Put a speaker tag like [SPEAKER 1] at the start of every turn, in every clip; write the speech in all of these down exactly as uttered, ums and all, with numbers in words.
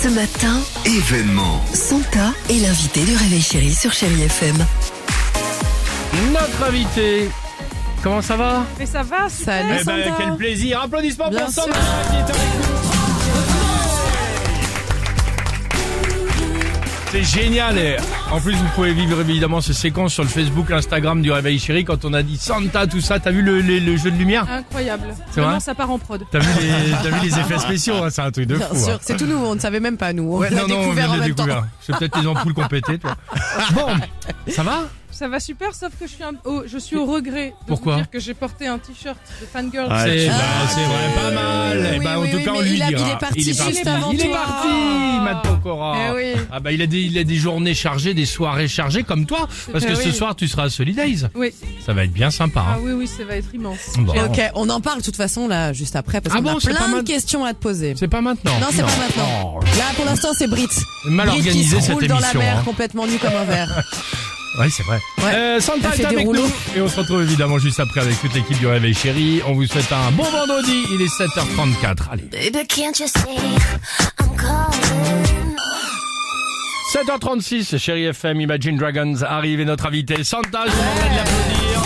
[SPEAKER 1] Ce matin, événement. Santa est l'invité du Réveil Chéri sur Chéri F M.
[SPEAKER 2] Notre invité. Comment ça va?
[SPEAKER 3] Mais ça va,
[SPEAKER 4] Salut,
[SPEAKER 2] Eh ben,
[SPEAKER 4] Santa.
[SPEAKER 2] quel plaisir. Applaudissements
[SPEAKER 4] Bien
[SPEAKER 2] pour
[SPEAKER 4] sûr.
[SPEAKER 2] Santa qui est avec nous. C'est génial. Et en plus, vous pouvez vivre évidemment ces séquences sur le Facebook, l'Instagram du Réveil Chéri. Quand on a dit Santa, tout ça, t'as vu le, le- le jeu de lumière?
[SPEAKER 3] incroyable.
[SPEAKER 2] C'est
[SPEAKER 3] Vraiment,
[SPEAKER 2] vrai
[SPEAKER 3] ça part en prod.
[SPEAKER 2] T'as vu, les, t'as vu les effets spéciaux, hein, c'est un truc de
[SPEAKER 4] Bien
[SPEAKER 2] fou.
[SPEAKER 4] sûr,
[SPEAKER 2] hein.
[SPEAKER 4] c'est tout nouveau, on ne savait même pas nous. On
[SPEAKER 2] Ouais,
[SPEAKER 4] l'a
[SPEAKER 2] non, non, on
[SPEAKER 4] découvert
[SPEAKER 2] vient
[SPEAKER 4] en
[SPEAKER 2] de le
[SPEAKER 4] même temps.
[SPEAKER 2] découvrir. C'est peut-être les ampoules qu'on pétait, toi. Bon, ça va?
[SPEAKER 3] Ça va super, sauf que je suis, un- au, je suis au regret de
[SPEAKER 2] Pourquoi
[SPEAKER 3] vous dire que j'ai porté un t-shirt de fangirl.
[SPEAKER 2] C'est,
[SPEAKER 4] tu-
[SPEAKER 2] bah,
[SPEAKER 4] Ah,
[SPEAKER 2] c'est vrai, pas mal.
[SPEAKER 4] oui,
[SPEAKER 2] Eh ben,
[SPEAKER 4] oui,
[SPEAKER 2] en tout
[SPEAKER 4] oui,
[SPEAKER 2] cas, on
[SPEAKER 4] mais
[SPEAKER 2] lui
[SPEAKER 4] il a-
[SPEAKER 2] dira.
[SPEAKER 4] il est parti
[SPEAKER 2] il est
[SPEAKER 4] juste
[SPEAKER 2] parti.
[SPEAKER 4] avant
[SPEAKER 2] Il est
[SPEAKER 4] toi.
[SPEAKER 2] parti, Matt Pokora.
[SPEAKER 4] Eh oui.
[SPEAKER 2] Ah bah il a des, il a des journées chargées, des soirées chargées comme toi, parce que
[SPEAKER 3] Eh
[SPEAKER 2] ce
[SPEAKER 3] oui.
[SPEAKER 2] soir tu seras à Solidays.
[SPEAKER 3] Oui.
[SPEAKER 2] Ça va être bien sympa.
[SPEAKER 3] Ah
[SPEAKER 2] Hein.
[SPEAKER 3] oui, oui, ça va être immense.
[SPEAKER 2] Bon.
[SPEAKER 3] J'ai-
[SPEAKER 4] Ok, on en parle de toute façon là juste après parce
[SPEAKER 2] Ah
[SPEAKER 4] qu'on
[SPEAKER 2] bon,
[SPEAKER 4] a
[SPEAKER 2] c'est
[SPEAKER 4] plein
[SPEAKER 2] pas
[SPEAKER 4] de
[SPEAKER 2] mal-
[SPEAKER 4] questions à te poser.
[SPEAKER 2] C'est pas maintenant.
[SPEAKER 4] Non, c'est pas maintenant.
[SPEAKER 2] Oh,
[SPEAKER 4] Là pour l'instant c'est Brit.
[SPEAKER 2] mal
[SPEAKER 4] Brit qui
[SPEAKER 2] organisé
[SPEAKER 4] se
[SPEAKER 2] cette
[SPEAKER 4] roule dans la
[SPEAKER 2] émission.
[SPEAKER 4] mer
[SPEAKER 2] Hein.
[SPEAKER 4] complètement nu comme un verre.
[SPEAKER 2] Ouais, c'est vrai.
[SPEAKER 4] Ouais.
[SPEAKER 2] Euh, Santa
[SPEAKER 4] Elle fait
[SPEAKER 2] est
[SPEAKER 4] des
[SPEAKER 2] avec
[SPEAKER 4] rouleaux.
[SPEAKER 2] nous et on se retrouve évidemment juste après avec toute l'équipe du Réveil Chéri. On vous souhaite un bon vendredi. Il est sept heures trente-quatre. Allez.
[SPEAKER 5] Baby, can't you see I'm calling?
[SPEAKER 2] sept heures trente-six, Chéri F M, Imagine Dragons arrive et notre invité Santa, je vous demanderai de l'applaudir.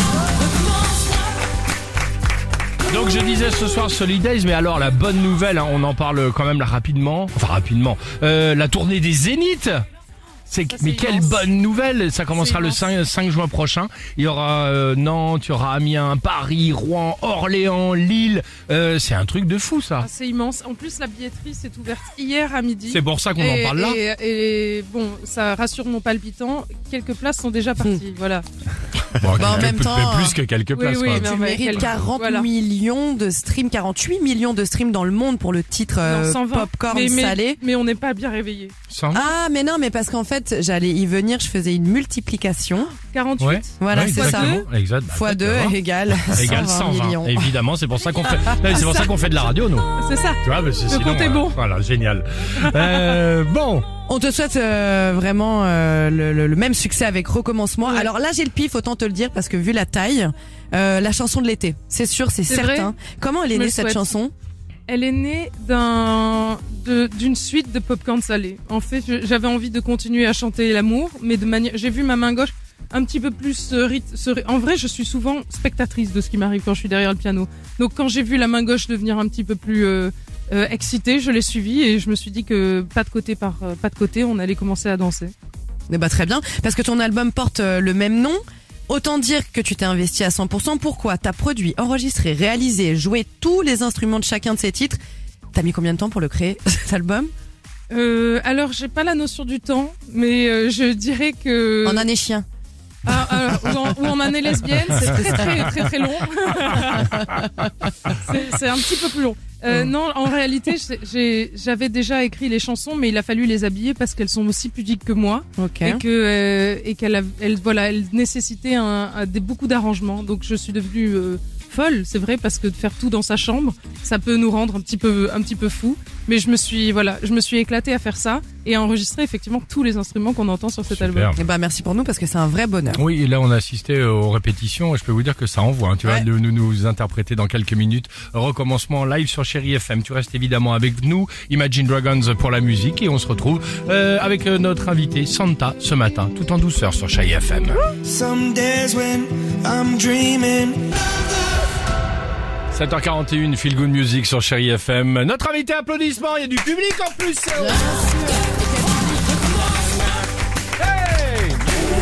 [SPEAKER 2] Donc je disais ce soir Solidays, mais alors la bonne nouvelle, hein, on en parle quand même là rapidement, enfin rapidement, euh, la tournée des Zéniths. C'est,
[SPEAKER 3] Ça, c'est
[SPEAKER 2] mais quelle
[SPEAKER 3] immense.
[SPEAKER 2] bonne nouvelle. Ça commencera
[SPEAKER 3] C'est
[SPEAKER 2] le
[SPEAKER 3] immense.
[SPEAKER 2] cinq, cinq juin prochain. Il y aura euh, Nantes, il y aura Amiens, Paris, Rouen, Orléans, Lille. Euh, c'est un truc de fou ça.
[SPEAKER 3] Ah, c'est immense. En plus, la billetterie s'est ouverte hier à midi.
[SPEAKER 2] C'est pour ça qu'on
[SPEAKER 3] et,
[SPEAKER 2] en parle là.
[SPEAKER 3] Et, et bon, ça rassure mon palpitant. Quelques places sont déjà parties. Voilà.
[SPEAKER 2] Bon,
[SPEAKER 4] Bah, en
[SPEAKER 2] quelques-
[SPEAKER 4] même temps,
[SPEAKER 2] plus que quelques
[SPEAKER 3] oui,
[SPEAKER 2] places.
[SPEAKER 3] oui,
[SPEAKER 2] quoi.
[SPEAKER 3] mais-
[SPEAKER 4] Tu
[SPEAKER 3] mais
[SPEAKER 4] mérites
[SPEAKER 3] quel-
[SPEAKER 4] quarante
[SPEAKER 3] voilà.
[SPEAKER 4] millions de streams, quarante-huit millions de streams dans le monde pour le titre euh,
[SPEAKER 3] Non, cent vingt.
[SPEAKER 4] Popcorn
[SPEAKER 3] mais, mais,
[SPEAKER 4] salé.
[SPEAKER 3] mais on n'est pas bien réveillés.
[SPEAKER 2] Sans-
[SPEAKER 4] Ah mais non mais parce qu'en fait j'allais y venir, je faisais une multiplication.
[SPEAKER 3] quarante-huit.
[SPEAKER 2] Ouais.
[SPEAKER 4] Voilà,
[SPEAKER 2] Ouais,
[SPEAKER 4] c'est ça.
[SPEAKER 2] exactement. Exact. Bah,
[SPEAKER 4] Fois
[SPEAKER 2] tu
[SPEAKER 4] deux
[SPEAKER 2] vas voir.
[SPEAKER 4] égale
[SPEAKER 2] Égale
[SPEAKER 4] cent vingt
[SPEAKER 2] cent vingt,
[SPEAKER 4] millions.
[SPEAKER 2] évidemment, c'est pour ça qu'on fait, non, mais c'est pour ça qu'on fait de la radio, nous.
[SPEAKER 3] C'est ça.
[SPEAKER 2] Tu vois, parce que
[SPEAKER 3] Le
[SPEAKER 2] sinon,
[SPEAKER 3] compte est
[SPEAKER 2] euh,
[SPEAKER 3] bon.
[SPEAKER 2] Voilà, génial. Euh, bon.
[SPEAKER 4] On te souhaite euh, vraiment euh, le, le- le même succès avec Recommencement. Alors là j'ai le pif, autant te le dire parce que vu la taille, euh, la chanson de l'été, c'est sûr, c'est
[SPEAKER 3] C'est
[SPEAKER 4] certain.
[SPEAKER 3] vrai.
[SPEAKER 4] Comment elle est
[SPEAKER 3] Je me
[SPEAKER 4] née
[SPEAKER 3] le
[SPEAKER 4] cette
[SPEAKER 3] souhaite.
[SPEAKER 4] chanson?
[SPEAKER 3] Elle est née d'un de- d'une suite de popcorn salé. En fait, je- j'avais envie de continuer à chanter l'amour, mais de manière. J'ai vu ma main gauche un petit peu plus se rit- se rit- En vrai, je suis souvent spectatrice de ce qui m'arrive quand je suis derrière le piano. Donc, quand j'ai vu la main gauche devenir un petit peu plus euh, euh, excitée, je l'ai suivie et je me suis dit que pas de côté par euh, pas de côté, on allait commencer à danser.
[SPEAKER 4] Eh bah, très bien, parce que ton album porte euh, le même nom. Autant dire que tu t'es investi à cent pour cent. Pourquoi? T'as produit, enregistré, réalisé, joué tous les instruments de chacun de ces titres. T'as mis combien de temps pour le créer, cet album?
[SPEAKER 3] Euh, alors, j'ai pas la notion du temps, mais euh, je dirais que
[SPEAKER 4] En année chien.
[SPEAKER 3] Ah, alors, ou, en, ou en année lesbienne, c'est très très très très long. c'est, c'est un petit peu plus long. Euh, non, en réalité, j'ai- j'ai, j'avais déjà écrit les chansons, mais il a fallu les habiller parce qu'elles sont aussi pudiques que moi
[SPEAKER 4] Ok.
[SPEAKER 3] et que euh, et qu'elle a- elle, voilà, elle nécessitait un, un- des, beaucoup d'arrangements. Donc je suis devenue euh, folle, c'est vrai, parce que de faire tout dans sa chambre, ça peut nous rendre un petit peu un petit peu fou. Mais je me suis voilà, je me suis éclatée à faire ça et à enregistrer effectivement tous les instruments qu'on entend sur cet
[SPEAKER 2] Super.
[SPEAKER 3] album.
[SPEAKER 4] Eh bah, merci pour nous parce que c'est un vrai bonheur.
[SPEAKER 2] Oui, et là on a assisté aux répétitions et je peux vous dire que ça envoie. Hein. Tu vas
[SPEAKER 4] Ouais.
[SPEAKER 2] de nous, nous interpréter dans quelques minutes. Recommencement live sur Chéri F M. Tu restes évidemment avec nous, Imagine Dragons pour la musique et on se retrouve euh, avec euh, notre invité Santa ce matin, tout en douceur sur Chéri F M.
[SPEAKER 6] Some days when I'm dreaming.
[SPEAKER 2] sept heures quarante et une, Feel Good Music sur Chéri F M. Notre invité, applaudissements, il y a du public en plus. Hey.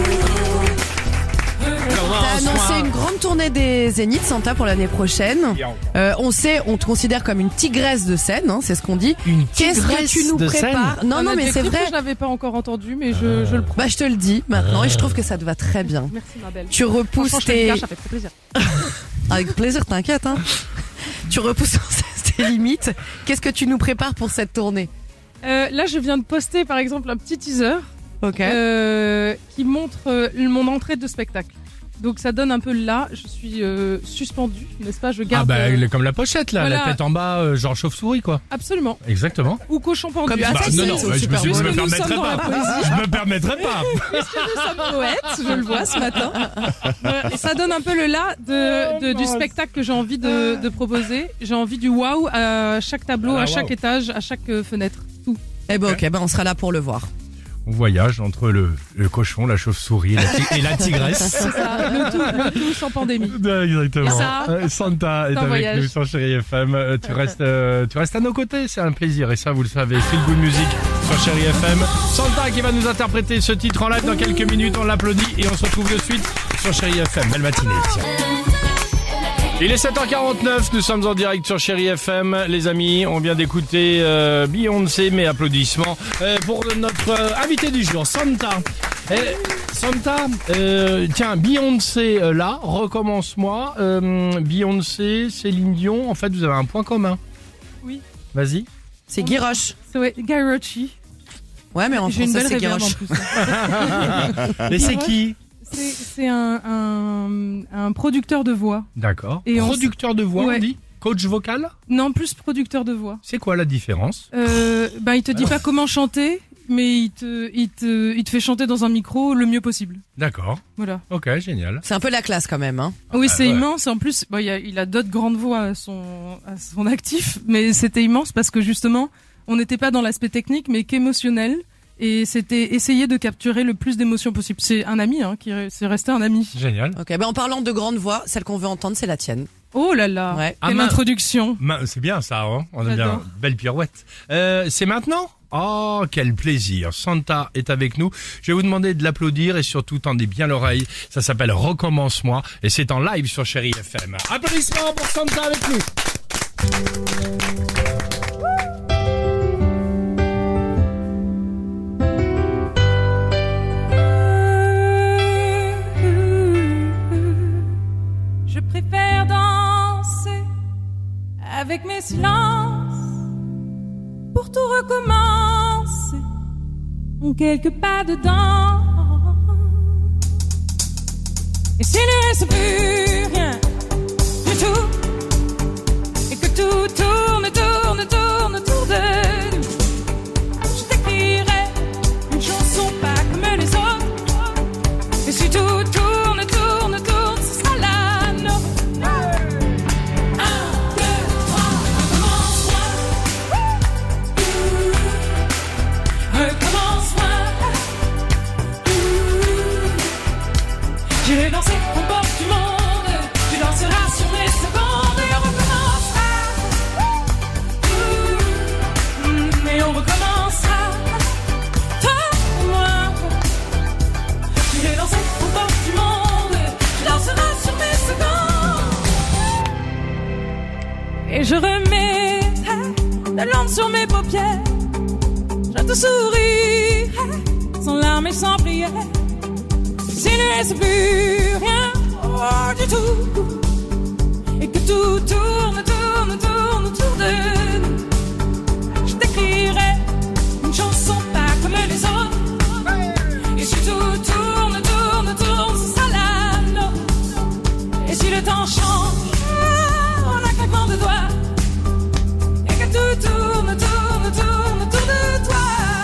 [SPEAKER 4] T'as annoncé une grande tournée des Zéniths, Santa, pour l'année prochaine. Euh, on sait, on te considère comme une tigresse de scène, hein, c'est ce qu'on dit.
[SPEAKER 2] Une
[SPEAKER 4] Qu'est-ce que
[SPEAKER 2] tigresse
[SPEAKER 4] tu nous
[SPEAKER 2] de
[SPEAKER 4] prépares? Non,
[SPEAKER 3] Un
[SPEAKER 4] non, mais c'est
[SPEAKER 3] adjectif
[SPEAKER 4] vrai.
[SPEAKER 3] que je n'avais pas encore entendu, mais je, je le prends.
[SPEAKER 4] Bah, je te le dis maintenant et je trouve que ça te va très bien.
[SPEAKER 3] Merci ma belle.
[SPEAKER 4] Tu repousses
[SPEAKER 3] Franchement, je fais
[SPEAKER 4] tes...
[SPEAKER 3] bien, ça fait très plaisir.
[SPEAKER 4] Avec plaisir, t'inquiète, hein. Tu repousses sans cesse tes limites. Qu'est-ce que tu nous prépares pour cette tournée?
[SPEAKER 3] Euh, là, je viens de poster par exemple un petit teaser
[SPEAKER 4] Ok.
[SPEAKER 3] euh, qui montre euh, mon entrée de spectacle. Donc ça donne un peu là, je suis euh, suspendue, n'est-ce pas? Je
[SPEAKER 2] Ah
[SPEAKER 3] garde
[SPEAKER 2] bah
[SPEAKER 3] euh,
[SPEAKER 2] il est comme la pochette là,
[SPEAKER 3] voilà.
[SPEAKER 2] la tête en bas, euh, genre chauve-souris quoi.
[SPEAKER 3] absolument.
[SPEAKER 2] Exactement.
[SPEAKER 3] Ou cochon pendu.
[SPEAKER 4] Comme
[SPEAKER 3] Ah,
[SPEAKER 4] ça,
[SPEAKER 3] ça,
[SPEAKER 4] non,
[SPEAKER 3] c'est-
[SPEAKER 4] non,
[SPEAKER 2] je me
[SPEAKER 4] super
[SPEAKER 2] suis dit, je me
[SPEAKER 3] beau. Nous
[SPEAKER 2] permettrai
[SPEAKER 3] sommes dans la
[SPEAKER 2] pas.
[SPEAKER 3] poésie.
[SPEAKER 2] Je me permettrai pas.
[SPEAKER 3] Nous sommes poètes, je le vois ce matin. Euh, et ça donne un peu le là de, de- du spectacle que j'ai envie de, de proposer. J'ai envie du waouh à chaque tableau,
[SPEAKER 2] Ah,
[SPEAKER 3] à chaque
[SPEAKER 2] waouh.
[SPEAKER 3] étage, à chaque euh, fenêtre. Tout.
[SPEAKER 4] Eh ben ok, ben on sera là pour le voir.
[SPEAKER 2] On voyage entre le, le cochon, la chauve-souris et la, ti- et la tigresse.
[SPEAKER 3] C'est ça, le tout, le tout sans pandémie.
[SPEAKER 2] Exactement.
[SPEAKER 3] Et ça,
[SPEAKER 2] Euh, Santa est
[SPEAKER 3] c'est un
[SPEAKER 2] avec
[SPEAKER 3] voyage.
[SPEAKER 2] nous sur Chérie F M. Euh, tu restes, euh, tu restes à nos côtés, c'est un plaisir. Et ça, vous le savez. Feel Good Music sur Chérie F M. Santa qui va nous interpréter ce titre en live dans quelques minutes. On l'applaudit et on se retrouve de suite sur Chérie F M. Belle matinée. Tiens. Il est sept heures quarante-neuf, nous sommes en direct sur Chérie F M. Les amis, on vient d'écouter euh, Beyoncé, mes applaudissements euh, pour notre euh, invité du jour, Santa. Eh, Santa, euh, tiens, Beyoncé euh, là, recommence-moi. Euh, Beyoncé, Céline Dion, en fait, vous avez un point commun.
[SPEAKER 3] Oui.
[SPEAKER 2] Vas-y.
[SPEAKER 4] C'est Guy Roche.
[SPEAKER 3] C'est ouais, Guy Ritchie.
[SPEAKER 4] Ouais, mais en
[SPEAKER 3] J'ai une
[SPEAKER 4] français,
[SPEAKER 3] belle
[SPEAKER 4] c'est Guy
[SPEAKER 3] réverb en
[SPEAKER 4] Roche.
[SPEAKER 3] plus.
[SPEAKER 2] Mais c'est qui?
[SPEAKER 3] C'est c'est un, un, un producteur de voix.
[SPEAKER 2] D'accord.
[SPEAKER 3] Et on
[SPEAKER 2] Producteur de voix,
[SPEAKER 3] Ouais.
[SPEAKER 2] on dit? Coach vocal?
[SPEAKER 3] Non, plus producteur de voix.
[SPEAKER 2] C'est quoi la différence?
[SPEAKER 3] Euh, ben, il te dit pas comment chanter, mais il te, il te, il te fait chanter dans un micro le mieux possible.
[SPEAKER 2] D'accord.
[SPEAKER 3] Voilà.
[SPEAKER 2] Ok, génial.
[SPEAKER 4] C'est un peu la classe quand même, hein.
[SPEAKER 3] Oui, c'est
[SPEAKER 2] ouais.
[SPEAKER 3] immense. En plus, bon, il, y a, il a d'autres grandes voix à son, à son actif, mais c'était immense parce que justement, on n'était pas dans l'aspect technique, mais qu'émotionnel. Et c'était essayer de capturer le plus d'émotions possible. C'est un ami, hein, qui est- c'est resté un ami.
[SPEAKER 2] Génial.
[SPEAKER 4] Ok, ben en parlant de grande voix, celle qu'on veut entendre, c'est la tienne.
[SPEAKER 3] Oh là là,
[SPEAKER 4] Ouais.
[SPEAKER 2] Ah,
[SPEAKER 3] quelle
[SPEAKER 2] mince.
[SPEAKER 3] introduction.
[SPEAKER 2] Ma- C'est bien ça, hein, on a bien.
[SPEAKER 3] J'adore.
[SPEAKER 2] Belle pirouette. Euh, c'est maintenant? Oh, quel plaisir. Santa est avec nous. Je vais vous demander de l'applaudir et surtout tendez bien l'oreille. Ça s'appelle Recommence-moi et c'est en live sur Chérie F M. Applaudissements pour Santa avec nous.
[SPEAKER 3] Je préfère danser avec mes silences pour tout recommencer. Quelques pas dedans. Et s'il ne reste plus rien du tout, et que tout tourne, tourne, tourne autour de nous, je t'écrirai une chanson pas comme les autres. Et si tout tourne, tourne, tourne, ce sera la nôtre. Un, deux, trois, recommence-moi. Recommence-moi. J'irai danser au bord du monde. Tu danseras sur mes secondes et on recommencera. Et on recommencera. Toi et moi. J'irai danser au bord du monde. Tu danseras sur mes secondes. Et je remettrai de l'ombre sur mes paupières. Je te sourirai sans larmes et sans prière. S'il ne reste plus rien oh, du tout, et que tout tourne, tourne, tourne autour de nous, je t'écrirai une chanson pas comme les autres. Et si tout tourne, tourne, tourne, ce sera la nôtre. Et si le temps change en un claquement de doigts, et que tout tourne, tourne, tourne autour de toi.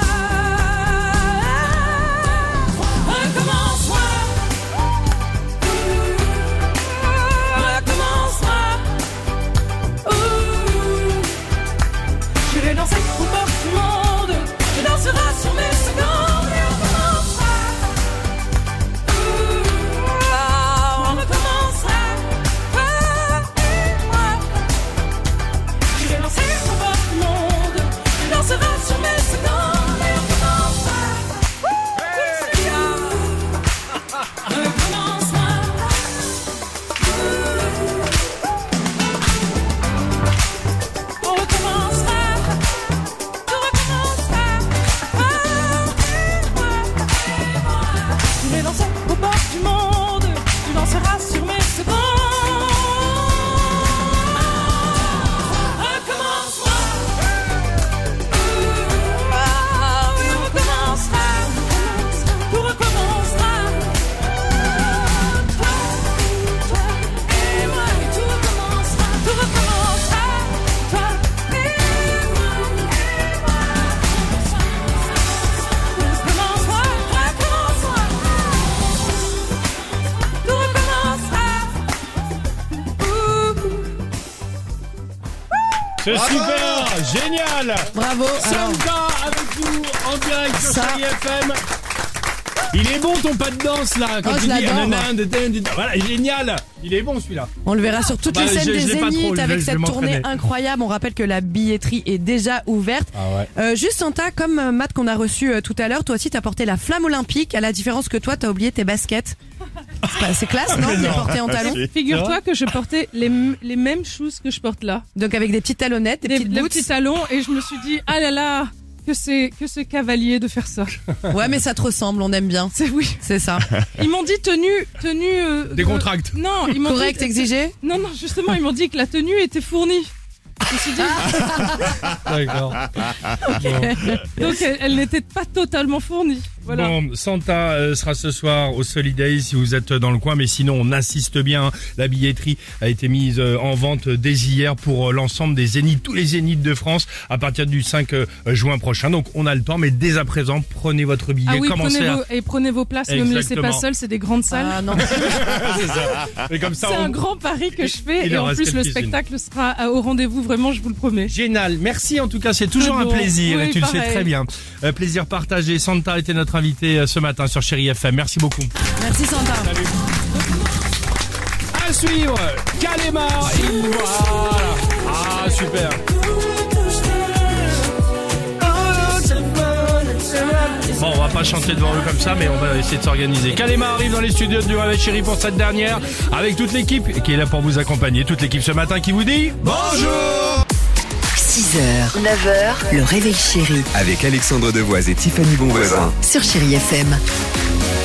[SPEAKER 3] Recommence-moi. Recommence-moi. Ouh. J'irai danser au bord du monde. Tu danseras sur mes secondes et on recommencera. Ouh. On recommencera. Toi et moi. J'irai danser au bord du monde. Tu danseras sur mes secondes et on recommencera. Recommence-moi. On recommencera. Tout recommencera. Tu es dansé au bord du monde. Tu danseras sur mes secondes. Recommence-moi. Oui, on recommencera. Tout recommencera. Toi, toi et moi, et tout recommencera. Tout recommencera. Toi et moi, et moi. Recommence-moi, recommence-moi. Tout recommencera. Ouh.
[SPEAKER 2] C'est super. génial.
[SPEAKER 4] Bravo. Alors,
[SPEAKER 2] Santa avec nous en direct sur
[SPEAKER 4] Ça.
[SPEAKER 2] Chérie F M. Il est bon ton pas de danse là quand
[SPEAKER 4] Oh,
[SPEAKER 2] tu
[SPEAKER 4] je
[SPEAKER 2] dis
[SPEAKER 4] l'adore,
[SPEAKER 2] nanana,
[SPEAKER 4] moi.
[SPEAKER 2] nanana, nanana. Voilà, génial. Il est bon celui-là.
[SPEAKER 4] on le verra sur toutes
[SPEAKER 2] Bah,
[SPEAKER 4] les scènes
[SPEAKER 2] je-
[SPEAKER 4] des
[SPEAKER 2] je l'ai pas trop,
[SPEAKER 4] Zéniths
[SPEAKER 2] je-
[SPEAKER 4] avec
[SPEAKER 2] je vais
[SPEAKER 4] cette tournée
[SPEAKER 2] m'entraîner.
[SPEAKER 4] incroyable. On rappelle que la billetterie est déjà ouverte.
[SPEAKER 2] Ah ouais.
[SPEAKER 4] Euh, juste Santa, comme euh, Matt qu'on a reçu euh, tout à l'heure, toi aussi t'as porté la flamme olympique, à la différence que toi t'as oublié tes baskets. C'est pas- C'est classe, non, de les porter en talons.
[SPEAKER 3] Figure-toi que je portais les, m- les mêmes choses que je porte là.
[SPEAKER 4] Donc avec des petites talonnettes, des
[SPEAKER 3] Des,
[SPEAKER 4] petites
[SPEAKER 3] des
[SPEAKER 4] boots.
[SPEAKER 3] petits talons et je me suis dit, ah là là, que c'est que c'est cavalier de faire ça.
[SPEAKER 4] Ouais, mais ça te ressemble, on aime bien.
[SPEAKER 3] C'est oui.
[SPEAKER 4] C'est ça.
[SPEAKER 3] Ils m'ont dit tenue, tenue. euh,
[SPEAKER 2] Décontracte.
[SPEAKER 3] euh, non, ils m'ont
[SPEAKER 4] Correct,
[SPEAKER 3] dit,
[SPEAKER 4] exigé.
[SPEAKER 3] Non, non, justement, ils m'ont dit que la tenue était fournie. Je me suis dit,
[SPEAKER 2] D'accord.
[SPEAKER 3] donc elle, elle n'était pas totalement fournie. Voilà.
[SPEAKER 2] Bon, Santa euh, sera ce soir au Solidays si vous êtes dans le coin, mais sinon on insiste bien. La billetterie a été mise euh, en vente dès hier pour euh, l'ensemble des zéniths, tous les zéniths de France à partir du cinq euh, juin prochain. Donc on a le temps, mais dès à présent prenez votre billet,
[SPEAKER 3] Ah oui,
[SPEAKER 2] commencez
[SPEAKER 3] prenez
[SPEAKER 2] à...
[SPEAKER 3] vos, et prenez vos places, ne me laissez pas
[SPEAKER 2] Exactement.
[SPEAKER 3] seule, c'est des grandes salles.
[SPEAKER 4] Ah non.
[SPEAKER 2] C'est ça. Et comme ça,
[SPEAKER 3] C'est
[SPEAKER 2] on...
[SPEAKER 3] un grand pari que je fais
[SPEAKER 2] Il
[SPEAKER 3] et
[SPEAKER 2] en
[SPEAKER 3] en
[SPEAKER 2] reste
[SPEAKER 3] plus le
[SPEAKER 2] quelques-unes.
[SPEAKER 3] spectacle sera euh, au rendez-vous, vraiment, je vous le promets.
[SPEAKER 2] Génial, merci en tout cas, c'est toujours
[SPEAKER 3] C'est
[SPEAKER 2] un
[SPEAKER 3] bon.
[SPEAKER 2] plaisir
[SPEAKER 3] Oui,
[SPEAKER 2] et tu le sais
[SPEAKER 3] pareil.
[SPEAKER 2] très bien. Euh, plaisir partagé, Santa était notre invité euh, ce matin sur Chérie F M, merci beaucoup.
[SPEAKER 4] Merci Santa.
[SPEAKER 2] À suivre, Kalema, et voilà. Ah super. Bon, on va pas chanter devant eux comme ça, mais on va essayer de s'organiser. Kalema arrive dans les studios du Réveil Chéri pour cette dernière, avec toute l'équipe qui est là pour vous accompagner. Toute l'équipe ce matin qui vous dit bonjour.
[SPEAKER 1] six heures, neuf heures, le réveil chéri
[SPEAKER 7] Avec Alexandre Devoise et Tiffany Bonvoisin.
[SPEAKER 1] sur Chérie F M.